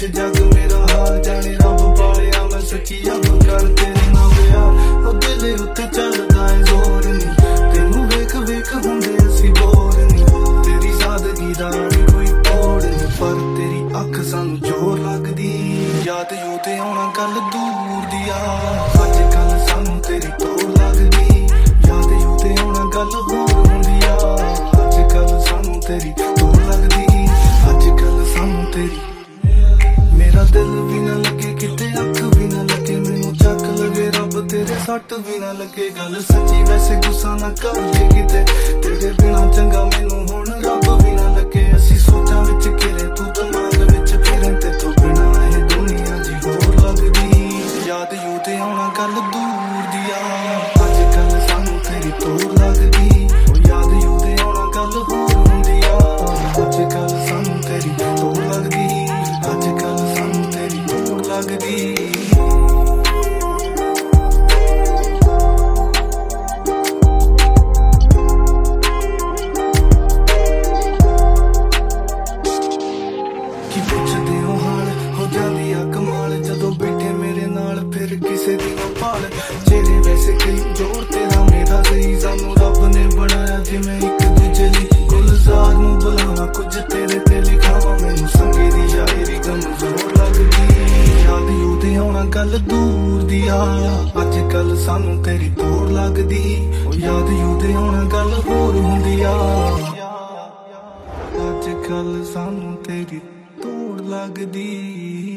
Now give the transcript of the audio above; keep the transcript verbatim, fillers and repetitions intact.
ਪੁੱਛ ਜਗ ਮੇਰਾ ਹਾਲ, ਜਾਣੇ ਰੱਬ ਪਾਲਿਆ ਮੈਂ ਸੱਚੀ ਰੱਬ ਕਰ ਤੇਰੇ ਨਾਲ ਵਿਆਹ। ਉਹ ਦਿਲ ਉੱਤੇ ਚੱਲਦਾ ਏ ਜ਼ੋਰ ਨੀ, ਤੈਨੂੰ ਵੇਖ ਵੇਖ ਹੁੰਦੇ ਅਸੀਂ ਬੋਰ ਨੀ। ਤੇਰੀ ਸਾਦਗੀ ਦਾ ਨੀ ਕੋਈ ਤੋੜ ਨੀ, ਪਰ ਤੇਰੀ ਅੱਖ ਸਾਨੂੰ ਜ਼ੋਰ ਲੱਗਦੀ। ਯਾਦ ਯੂ ਤੇ ਆਉਣਾ ਗੱਲ ਦੂਰ ਦੀ ਆ, ਅੱਜ ਕੱਲ ਸਾਨੂੰ ਤੇਰੀ ਤੋੜ ਲੱਗਦੀ। ਯਾਦ ਯੂ ਤੇ ਆਉਣਾ ਗੱਲ ਹੋਰ ਹੁੰਦੀ ਆ, ਅੱਜ ਕੱਲ ਸਾਨੂੰ ਤੇਰੀ ਤੋੜ ਲੱਗਦੀ। ਅੱਜ ਕੱਲ ਸਾਨੂੰ ਤੇਰੀ, ਮੇਰਾ ਦਿਲ ਵੀ ਨਾ ਲੱਗੇ ਕਿਤੇ, ਅੱਖ ਵੀ ਨਾ ਲੱਗੇ ਮੈਨੂੰ ਚੱਕ ਲਵੇ ਰੱਬ ਤੇਰੇ, ਸੱਟ ਵੀ ਨਾ ਲੱਗੇ ਗੱਲ ਸੱਚੀ। ਵੈਸੇ ਗੁੱਸਾ ਨਾ ਕਰ ਜੇ ਕਿਤੇ, ਤੇਰੇ ਬਿਨਾ ਚੰਗਾ ਮੈਨੂੰ ਹੁਣ ਰੱਬ ਵੀ ਨਾ ਲੱਗੇ। ਅਸੀਂ ਸੋਚਾਂ ਵਿੱਚ ਘਿਰੇ ਤੂੰ ਦਿਮਾਗ ਵਿੱਚ ਫਿਰੇ, ਤੇ ਤੂੰ ਬਿਨਾ ਇਹ ਦੁਨੀਆ ਜੀ ਹੋਰ ਲੱਗਦੀ। ਯਾਦ ਯੂ ਤੇ ਆਉਣਾ ਗੱਲ ਦੂਰ ਦੀ ਆ, ਅੱਜ ਕੱਲ ਸਾਨੂੰ ਤੇਰੀ ਤੋੜ ਲੱਗਦੀ। ਉਹ ਯਾਦ ਯੂ ਤੇ ਆਉਣਾ ਗੱਲ ਹੋਰ ਹੁੰਦੀ ਆ, ਅੱਜ ਕੱਲ ਸਾਨੂੰ ਤੇਰੀ ਤੋੜ ਲੱਗਦੀ। ਅੱਜ ਕੱਲ ਸਾਨੂੰ ਤੇਰੀ ਤੋੜ ਲੱਗਦੀ। ਕੀ ਪੁੱਛਦੇ ਹੋ ਹਾਲ, ਹੋ ਜਾਂਦੀ ਆ ਕਮਾਲ ਜਦੋਂ ਬੈਠੇ ਮੇਰੇ ਨਾਲ, ਫਿਰ ਕਿਸੇ ਦੀ ਨਾ ਭਾਲ। ਚਿਹਰੇ ਵੈਸੇ ਕਈ ਜੋੜ ਤੇਰਾ ਮੇਰਾ ਸਹੀ, ਸਾਨੂੰ ਰੱਬ ਨੇ ਬਣਾਇਆ ਜਿਵੇਂ ਇੱਕ ਦੂਜੇ ਲਈ। ਗੁਲਜ਼ਾਰ ਨੂੰ ਬੁਲਾਵਾ ਕੁਝ ਤੇਰੇ ਤੇ ਲਿਖਾਵਾ, ਮੈਨੂੰ ਸੰਗੇ ਦੀ ਸ਼ਾਇਰੀ ਕਮਜ਼ੋਰ ਲੱਗਦੀ। ਯਾਦ ਯੂ ਤੇ ਆਉਣਾ ਗੱਲ ਦੂਰ ਦੀ ਆ, ਅੱਜ ਕੱਲ ਸਾਨੂੰ ਤੇਰੀ ਤੋੜ ਲੱਗਦੀ। ਉਹ ਯਾਦ ਯੂ ਤੇ ਆਉਣਾ ਗੱਲ ਹੋਰ ਹੁੰਦੀ ਆ, ਅੱਜ ਕੱਲ ਸਾਨੂੰ ਤੇਰੀ ਤੋੜ ਲੱਗਦੀ।